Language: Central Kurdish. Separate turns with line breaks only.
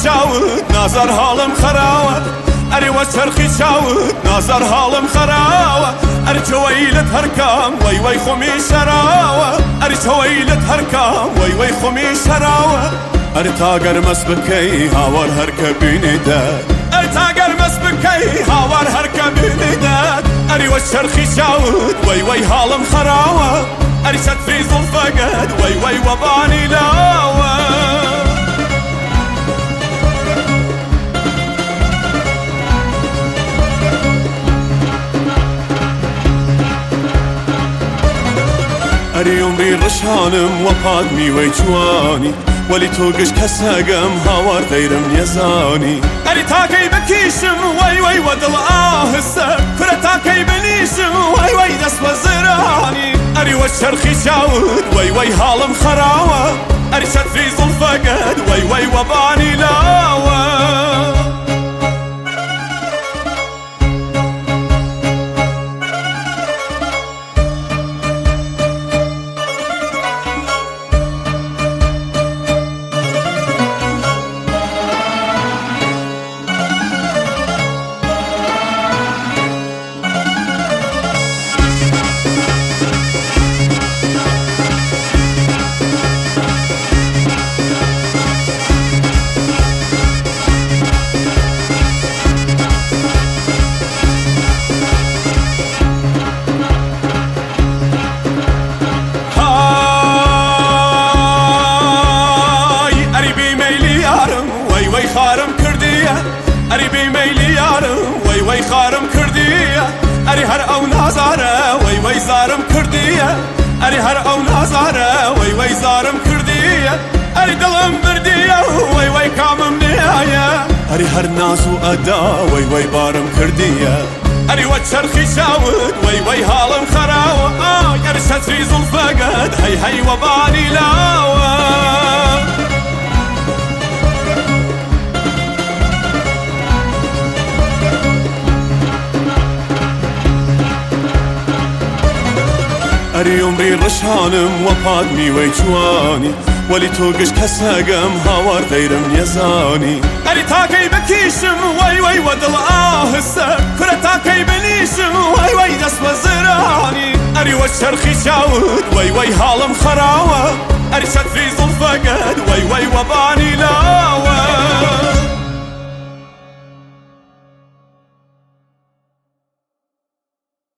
چاوت نازار حالم خراوە ئەری وە چەرخی چاوت نازار حالم خراوە ئەری چۆوەیلت هەرکام وەی وەی خۆمی شەراوە ئەری چۆوەیلت هەرکام وەی وەی خۆمی شەراوە ئەری تاگەر مەس بکەی هاوار هەرکە بینیدەت ئەری تاگەر مەس بکەی هاوار هەرکە بینیدەت ئەری وە چەرخی چاوت وەی وەی حالم خراوە ئەری چەتری زوڵفەکەت وەی وەی وەبانی لاوە ئەری عومری ڕشانم وەپات میوەی جوانی وەلی تۆ گشت کەسەگەم هاوار دەیرم نێزانی ئەری تاکەی بکیشم وەی وەی وە دڵ ئاهستە فرە تاکەی بنیشم وەی وەی دەست بە زرانی ئەری وە چەرخی چاوت وەی وەی حاڵم خراوە ئەری چەتری زوڵفەکەت وەی وەی وەبانی لاوە خارم کردیە ئەری بیمەیلی یارم وەی وەی خارم کردیە ئەری هەر ئەو نازارە وەی وەی زارم کردیە ئەری هەر ئەو نازارە وەی وەی زارم کردیە ئەری دڵم بردیە وەی وەی کامم نیایە ئەری هەر ناز و ئەدا وەی وەی بارم کردیە ئەری وە چەرخی چاوت وەی وەی حاڵم خراوە ئەری چەتری زوڵفەکەت هەی هەی وەبانی لاوە ئەری عومری ڕشانم وەپات میوەی جوانی وەلی تۆ گشت کەسەگەم هاوار دەیرم نێزانی ئەری تاکەی بکیشم وەی وەی وە دڵ ئاهستە فرە تاکەی بنیشم وەی وەی دەست بە زرانی ئەری وە چەرخی چاوت وەی وەی حاڵم خراوە ئەری چەتری زوڵفەکەت وەی وەی وەبانی لاوە